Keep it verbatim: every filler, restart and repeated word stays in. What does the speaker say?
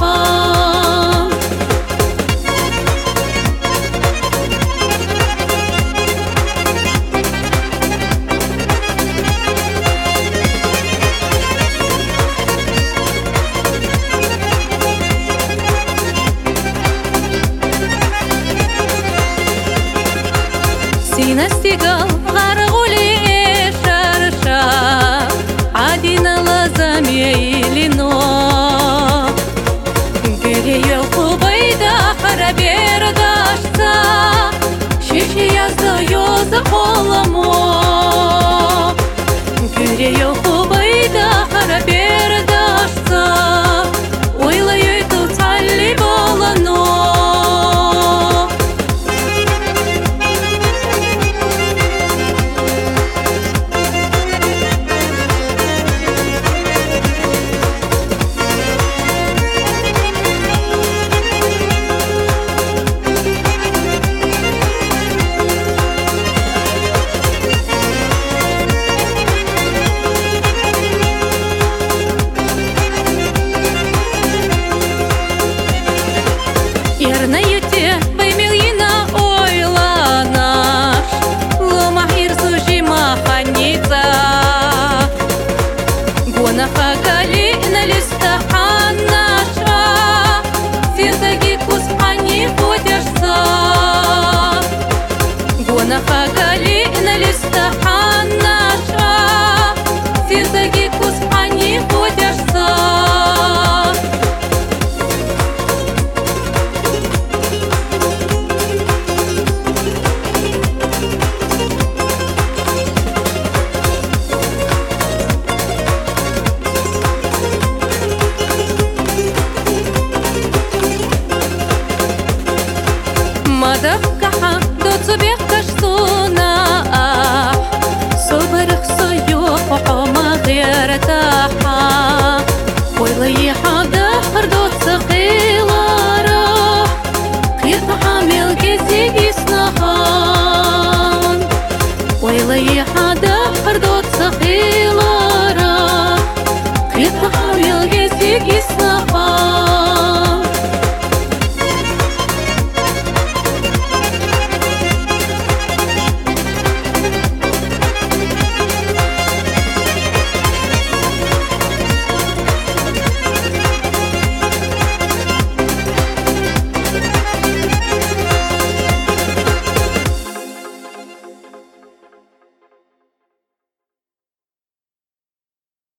Синастигал гаргули шарша Адина лазаме илино Гиреел хубайда харабердашца Шиши язда ёза оламо Гиреел хубайда харабердашца Ойлай тут салли болано Ернаете баймилина ойланаш Ломахир сужима ханица Гонаха гали на листа ханаша Сирзаги куспани ходяшса Гонаха гали на листа ханаша Сирзаги куспани ходяшса Мадахкаха доцубех каштуна Собрх сойо хохома гертаха Ойлай